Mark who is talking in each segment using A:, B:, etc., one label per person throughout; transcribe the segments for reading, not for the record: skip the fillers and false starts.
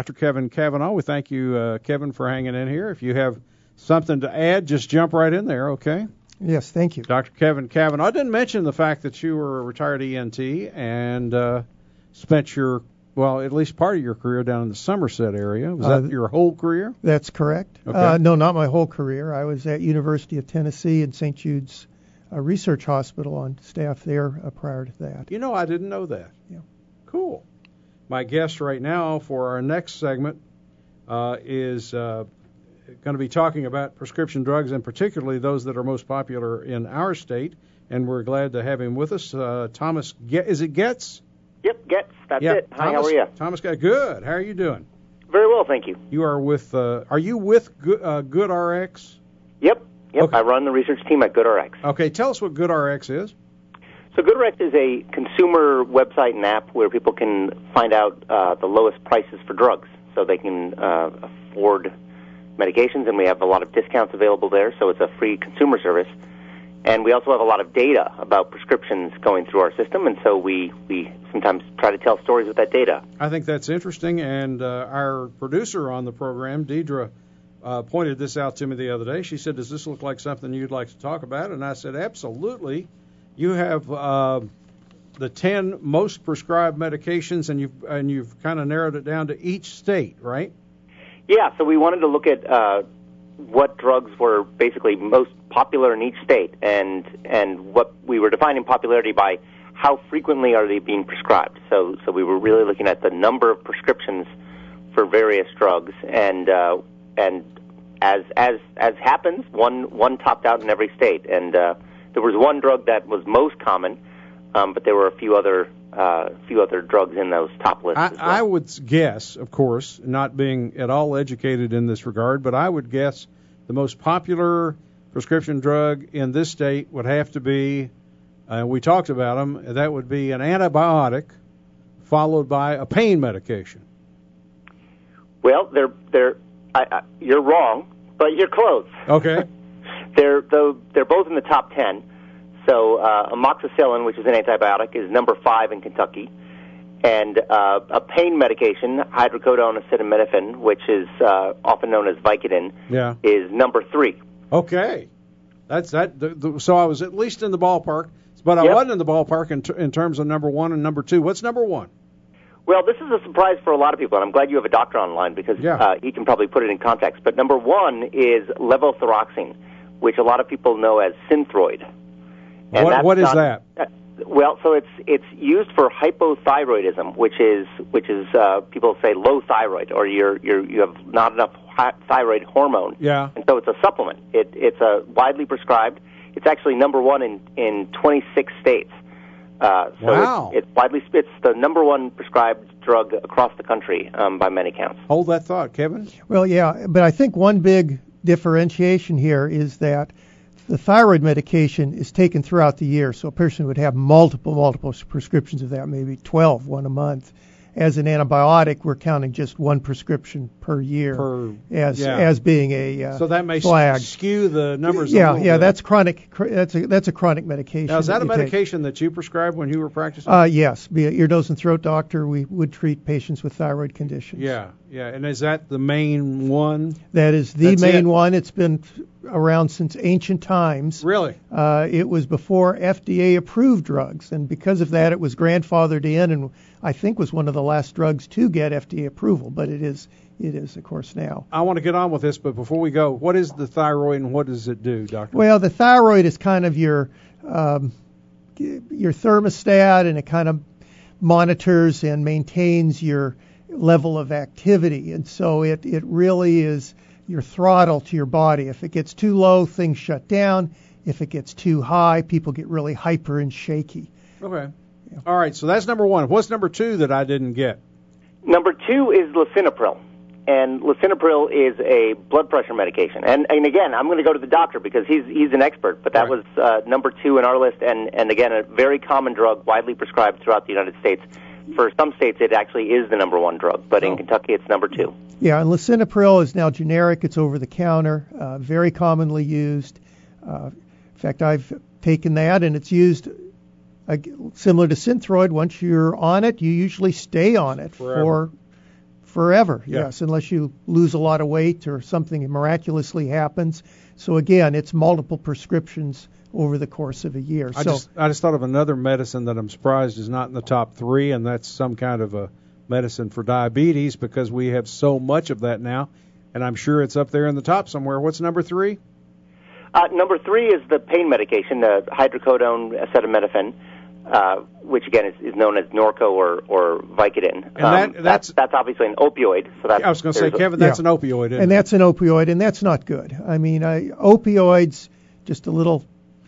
A: Dr. Kevin Cavanaugh. We thank you, Kevin, for hanging in here. If you have something to add, just jump right in there, okay?
B: Yes, thank you.
A: Dr. Kevin Cavanaugh. I didn't mention the fact that you were a retired ENT and spent at least part of your career down in the Somerset area. Was that your whole career?
B: That's correct.
A: Okay.
B: No, not my whole career. I was at University of Tennessee and St. Jude's Research Hospital on staff there prior to that.
A: I didn't know that.
B: Yeah.
A: Cool. My guest right now for our next segment is going to be talking about prescription drugs, and particularly those that are most popular in our state. And we're glad to have him with us. Thomas, is it Getz?
C: Yep, Getz. That's it. Hi, how are you?
A: Thomas, good. How are you doing?
C: Very well, thank you.
A: You are with. Are you with GoodRx?
C: Yep.
A: Okay.
C: I run the research team at GoodRx.
A: Okay, tell us what GoodRx is.
C: So GoodRx is a consumer website and app where people can find out the lowest prices for drugs, so they can afford medications, and we have a lot of discounts available there, so it's a free consumer service. And we also have a lot of data about prescriptions going through our system, and so we sometimes try to tell stories with that data.
A: I think that's interesting, and our producer on the program, Deidre, pointed this out to me the other day. She said, does this look like something you'd like to talk about? And I said, absolutely. You have the 10 most prescribed medications, and you've kind of narrowed it down to each state, right?
C: Yeah, so we wanted to look at what drugs were basically most popular in each state, and what we were defining popularity by how frequently are they being prescribed. So we were really looking at the number of prescriptions for various drugs, and as happens, one topped out in every state, and there was one drug that was most common, but there were a few other drugs in those top lists as well.
A: I would guess, of course, not being at all educated in this regard, but I would guess the most popular prescription drug in this state would have to be, we talked about them, that would be an antibiotic followed by a pain medication.
C: Well, you're wrong, but you're close.
A: Okay.
C: They're both in the top 10. So amoxicillin, which is an antibiotic, is number 5 in Kentucky. And a pain medication, hydrocodone acetaminophen, which is often known as Vicodin, is number 3.
A: Okay. That's that. So I was at least in the ballpark, but I wasn't in the ballpark in terms of number 1 and number 2. What's number 1?
C: Well, this is a surprise for a lot of people, and I'm glad you have a doctor online because he can probably put it in context. But number 1 is levothyroxine, which a lot of people know as Synthroid. And
A: what is that?
C: Well, so it's used for hypothyroidism, which is people say low thyroid, or you have not enough thyroid hormone.
A: Yeah.
C: And so it's a supplement. It's widely prescribed. It's actually number 1 in 26 states.
A: Wow.
C: It's the number 1 prescribed drug across the country by many counts.
A: Hold that thought, Kevin.
B: Well, yeah, but I think one big differentiation here is that the thyroid medication is taken throughout the year, so a person would have multiple prescriptions of that, maybe 12, one a month. As an antibiotic, we're counting just one prescription per year as being a
A: so that may
B: flag.
A: Skew the numbers.
B: Yeah, that's chronic. That's a chronic medication.
A: Now, is that a medication that you prescribed when you were practicing?
B: Yes, be an ear, nose, and throat doctor. We would treat patients with thyroid conditions.
A: Yeah, and is that the main one?
B: That is the main one. It's been around since ancient times.
A: Really?
B: It was before FDA-approved drugs, and because of that, it was grandfathered in, and I think was one of the last drugs to get FDA approval, but it is, of course, now.
A: I want to get on with this, but before we go, what is the thyroid and what does it do, Doctor?
B: Well, the thyroid is kind of your thermostat, and it kind of monitors and maintains your level of activity, and so it really is your throttle to your body. If it gets too low, things shut down. If it gets too high, people get really hyper and shaky.
A: Okay. Yeah. All right, so that's number 1. What's number 2 that I didn't get?
C: Number 2 is lisinopril. And lisinopril is a blood pressure medication. And again, I'm going to go to the doctor because he's an expert, but that was number 2 in our list, and again, a very common drug, widely prescribed throughout the United States. For some states, it actually is the number 1 drug, but in Kentucky, it's number 2. Yeah,
B: and lisinopril is now generic. It's over the counter, very commonly used. In fact, I've taken that, and it's used similar to Synthroid. Once you're on it, you usually stay on it for Forever,
A: Yeah.
B: yes, unless you lose a lot of weight or something miraculously happens. So again, it's multiple prescriptions over the course of a year.
A: I just thought of another medicine that I'm surprised is not in the top 3, and that's some kind of a medicine for diabetes, because we have so much of that now, and I'm sure it's up there in the top somewhere. What's number 3?
C: Number 3 is the pain medication, hydrocodone acetaminophen, which again is known as Norco or Vicodin.
A: And that's
C: obviously an opioid. So that's,
A: I was going to say, Kevin, that's an opioid, isn't
B: and
A: it?
B: that's an opioid, and that's not good. I mean, opioids, just a little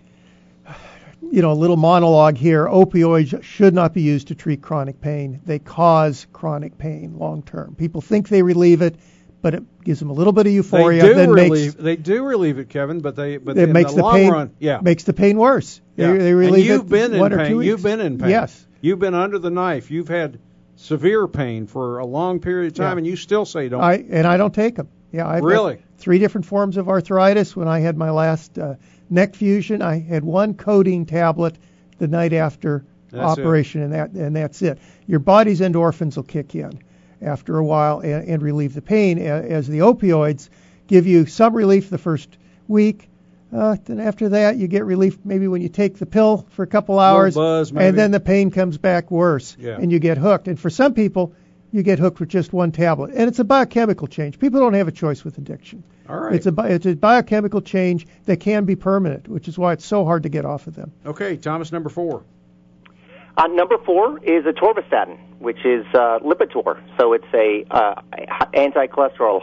B: monologue here. Opioids should not be used to treat chronic pain. They cause chronic pain long term. People think they relieve it, but it gives them a little bit of euphoria.
A: They do relieve it, Kevin, but
B: it
A: in
B: makes
A: the long
B: pain,
A: run,
B: makes the pain worse.
A: Yeah.
B: They relieve
A: and you've been in
B: 1 or
A: pain.
B: 2 weeks.
A: You've been in pain.
B: Yes.
A: You've been under the knife. You've had severe pain for a long period of time, and you still say don't.
B: I don't take them. Yeah, I've
A: Really?
B: got 3 different forms of arthritis. When I had my last neck fusion, I had 1 codeine tablet the night after operation, and that's it. Your body's endorphins will kick in after a while and relieve the pain, as the opioids give you some relief the first week. Then after that, you get relief maybe when you take the pill for a couple hours,
A: buzz, maybe.
B: and then the pain comes back worse,
A: Yeah.
B: and you get hooked. And for some people, you get hooked with just 1 tablet, and it's a biochemical change. People don't have a choice with addiction.
A: All right.
B: It's a biochemical change that can be permanent, which is why it's so hard to get off of them.
A: Okay, Thomas, number 4.
C: Number 4 is atorvastatin, which is Lipitor. So it's a anti-cholesterol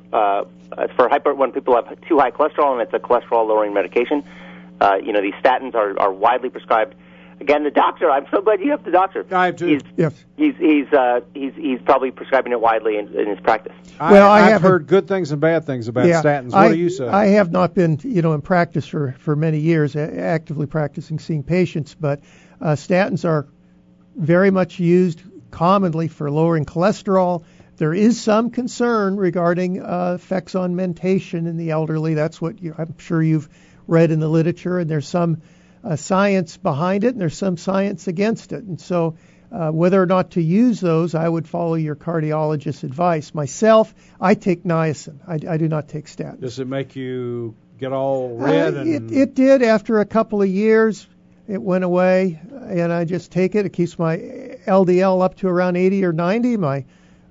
C: when people have too high cholesterol, and it's a cholesterol-lowering medication. These statins are widely prescribed. Again, the doctor. I'm so glad you have the doctor.
A: I have too.
B: Yes.
C: He's probably prescribing it widely in his practice.
A: I've heard good things and bad things about statins. What do you say?
B: I have not been, in practice for many years, actively practicing, seeing patients, but statins are very much used commonly for lowering cholesterol. There is some concern regarding effects on mentation in the elderly. That's what I'm sure you've read in the literature, and there's some science behind it, and there's some science against it. And so whether or not to use those, I would follow your cardiologist's advice. Myself, I take niacin. I do not take statins.
A: Does it make you get all red?
B: It did after a couple of years. It went away, and I just take it. It keeps my LDL up to around 80 or 90. My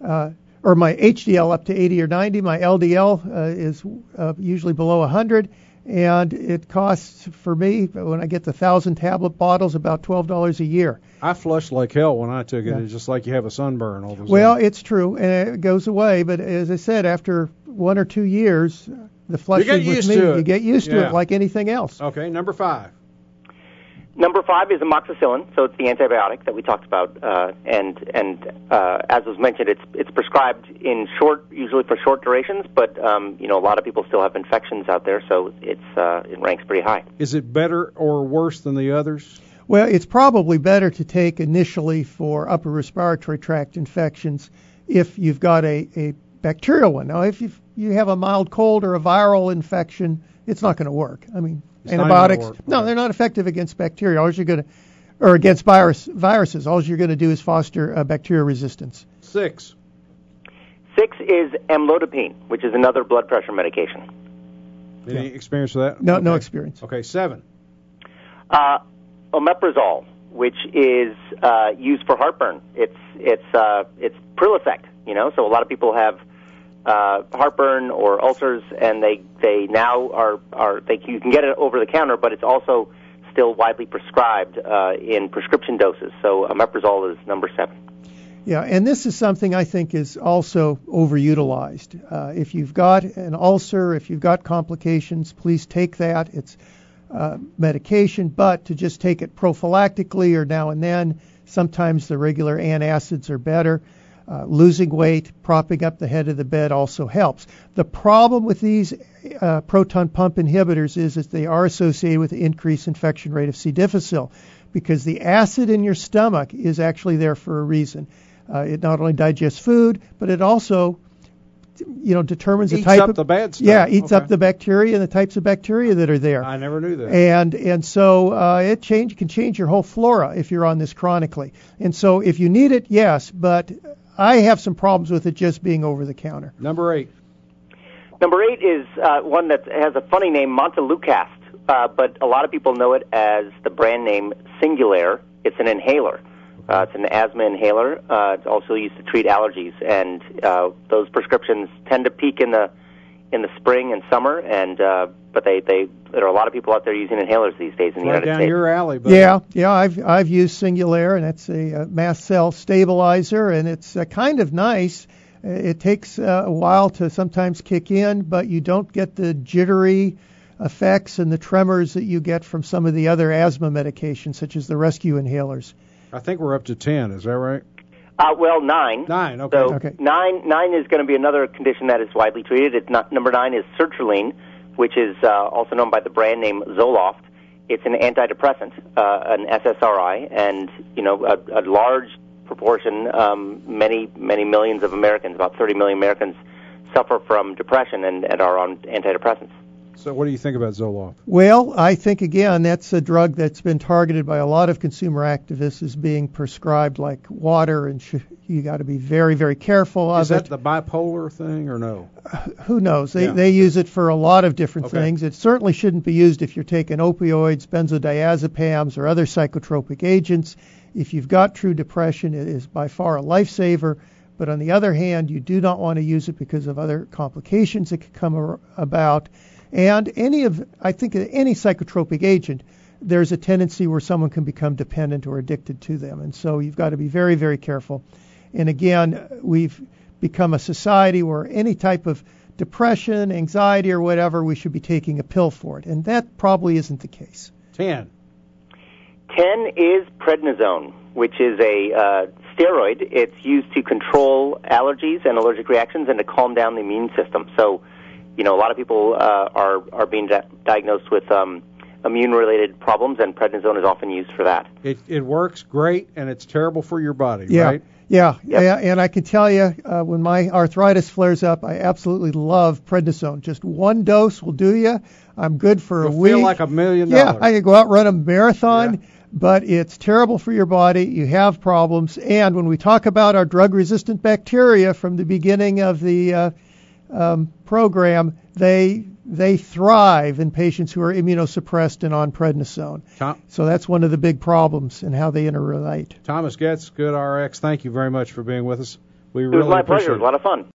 B: HDL up to 80 or 90. My LDL is usually below 100. And it costs, for me, when I get the 1,000-tablet bottles, about $12 a year.
A: I flushed like hell when I took it. It's just like you have a sunburn all of a sudden.
B: Well, it's true, and it goes away. But as I said, after 1 or 2 years, the flushing with me, you get used to it like anything else.
A: Okay, number 5.
C: Number 5 is amoxicillin, so it's the antibiotic that we talked about, and as was mentioned, it's prescribed usually for short durations, but a lot of people still have infections out there, so it ranks pretty high.
A: Is it better or worse than the others?
B: Well, it's probably better to take initially for upper respiratory tract infections if you've got a bacterial one. Now, if you have a mild cold or a viral infection, it's not going to work. I mean, antibiotics, they're not effective against bacteria. Or against viruses. All you're going to do is foster bacterial resistance.
C: 6 is amlodipine, which is another blood pressure medication.
A: Any experience with that?
B: No experience.
A: Okay, 7.
C: Omeprazole, which is used for heartburn. It's Prilosec, so a lot of people have heartburn or ulcers, and they now you can get it over the counter, but it's also still widely prescribed in prescription doses. So omeprazole is number 7.
B: Yeah, and this is something I think is also overutilized. If you've got an ulcer, if you've got complications, please take that. It's medication, but to just take it prophylactically or now and then, sometimes the regular antacids are better. Losing weight, propping up the head of the bed also helps. The problem with these proton pump inhibitors is that they are associated with the increased infection rate of C. difficile, because the acid in your stomach is actually there for a reason. It not only digests food, but it also determines the type of
A: the bad stuff.
B: Yeah, eats up the bacteria and the types of bacteria that are there.
A: I never knew that.
B: And so it can change your whole flora if you're on this chronically. And so if you need it, yes, but I have some problems with it just being over the counter.
A: Number 8.
C: Number 8 is one that has a funny name, Montelukast, but a lot of people know it as the brand name Singulair. It's an inhaler. It's an asthma inhaler. It's also used to treat allergies, and those prescriptions tend to peak in the spring and summer, and but there are a lot of people out there using inhalers these days in the United
A: States. Right down your alley, buddy.
B: Yeah, I've used Singulair, and it's a mast cell stabilizer, and it's kind of nice. It takes a while to sometimes kick in, but you don't get the jittery effects and the tremors that you get from some of the other asthma medications, such as the rescue inhalers.
A: I think we're up to 10. Is that right?
C: Well, 9.
A: 9. Okay.
C: So
B: okay.
C: 9 is going to be another condition that is widely treated. It's not, number 9 is sertraline, which is also known by the brand name Zoloft. It's an antidepressant, an SSRI, and a large proportion, many millions of Americans, about 30 million Americans, suffer from depression and are on antidepressants.
A: So what do you think about Zoloft?
B: Well, I think, again, that's a drug that's been targeted by a lot of consumer activists as being prescribed like water, and you got to be very, very careful of it.
A: Is that the bipolar thing or no?
B: Who knows? They use it for a lot of different things. It certainly shouldn't be used if you're taking opioids, benzodiazepams, or other psychotropic agents. If you've got true depression, it is by far a lifesaver. But on the other hand, you do not want to use it because of other complications that could come about. And I think any psychotropic agent, there's a tendency where someone can become dependent or addicted to them. And so you've got to be very, very careful. And again, we've become a society where any type of depression, anxiety, or whatever, we should be taking a pill for it. And that probably isn't the case.
A: 10.
C: 10 is prednisone, which is a steroid. It's used to control allergies and allergic reactions and to calm down the immune system. So, a lot of people are being diagnosed with immune-related problems, and prednisone is often used for that.
A: It works great, and it's terrible for your body, right?
B: Yeah, and I can tell you, when my arthritis flares up, I absolutely love prednisone. Just one dose will do you. I'm good for a week.
A: You'll feel like $1 million.
B: Yeah, I could go out and run a marathon, but it's terrible for your body. You have problems. And when we talk about our drug-resistant bacteria from the beginning of the program, they thrive in patients who are immunosuppressed and on prednisone. So that's one of the big problems in how they interrelate.
A: Thomas Goetz, GoodRx, thank you very much for being with us.
C: It was my pleasure. It was a lot of fun.